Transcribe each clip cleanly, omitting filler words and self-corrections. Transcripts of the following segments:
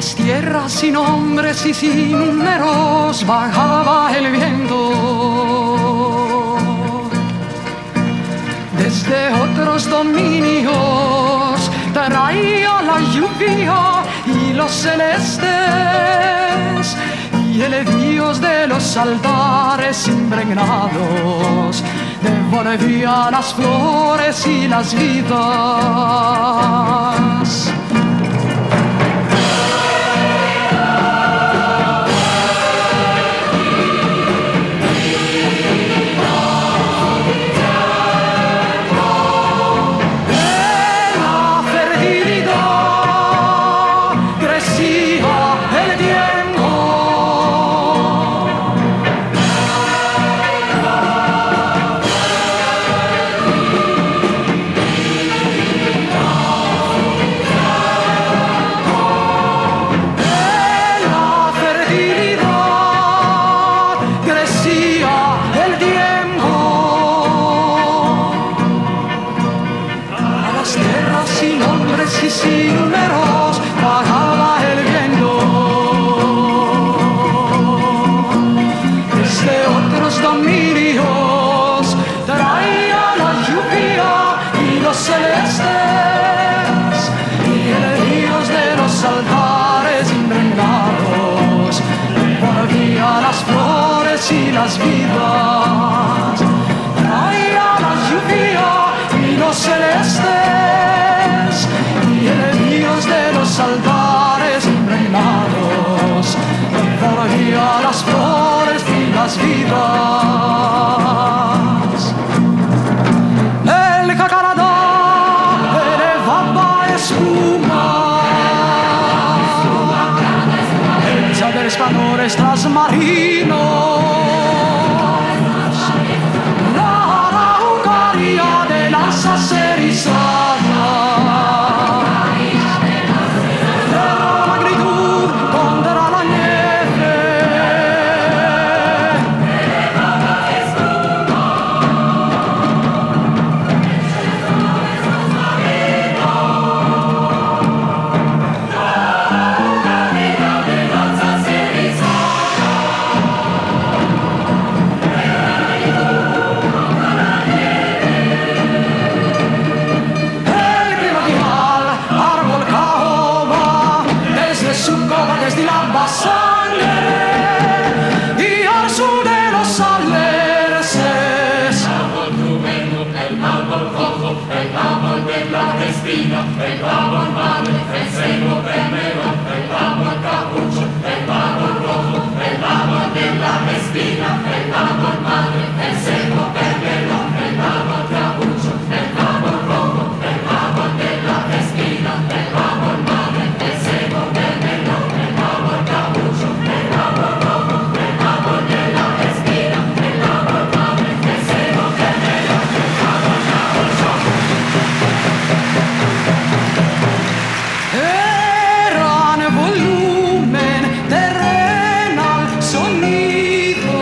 las tierras sin hombres y sin números bajaba el viento. Desde otros dominios traía la lluvia y los celestes, y el Dios de los altares impregnados devolvía las flores y las vidas. Y sin números bajaba el viento. Desde otros dominios traía la lluvia y los celestes, y el Dios de los altares impregnados devolvía las flores y las vidas. Traía la lluvia y los celestes, y el Dios de los altares impregnados devolvía las flores y las vidas. El jacaradá elevaba espuma hecha de españoles transmarinos. La araucaria de las acerizadas, desde la sangre y al sur de los alerces. El árbol tremendo, el árbol rojo, el árbol de la espina, el árbol madre, el ceibo primero, el árbol capucho, el árbol rojo, el árbol de la espina, el árbol madre, el ceibo primero, el árbol capucho, el árbol rojo, el árbol de la espina, el árbol madre, el ceibo primero, el árbol capucho, el árbol rojo, el árbol de la espina, el árbol madre, el ceibo primero, el árbol capucho. Eran volumen terrenal sonido,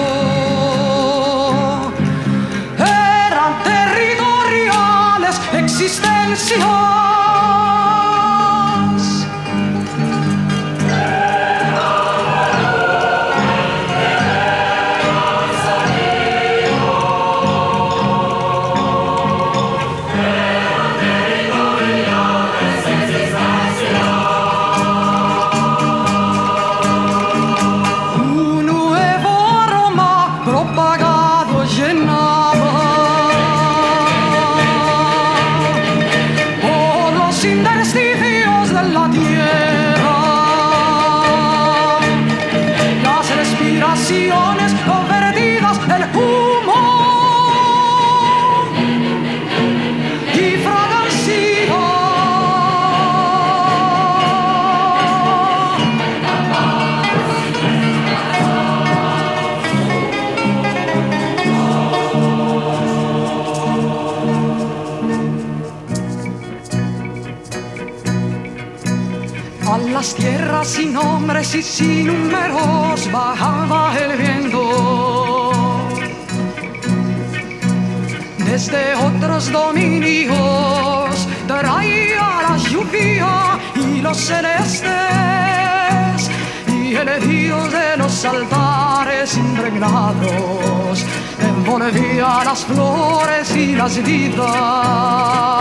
eran territoriales existencias. Un nuevo aroma propagado llenaba por los intersticios de la tierra las respiraciones convertidas en humo y fragancia. A las tierras sin nombres y sin números bajaba el viento. Desde otros dominios traía la lluvia y los celestes, y el dios de los altares impregnados envolvía las flores y las vidas.